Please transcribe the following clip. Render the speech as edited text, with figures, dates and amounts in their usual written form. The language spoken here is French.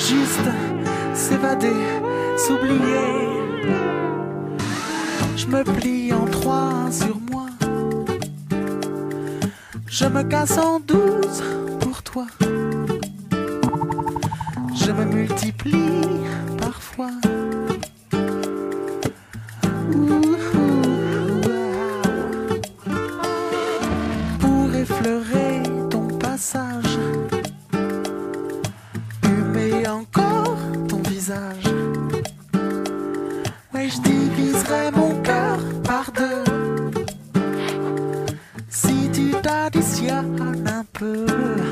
juste s'évader, s'oublier. Je me plie en trois sur moi. Je me casse en 12 pour toi. Je me multiplie parfois. Pour effleurer ton passage, humer encore ton visage. Ouais, je diviserai mon cœur par deux si tu t'additionnes un peu.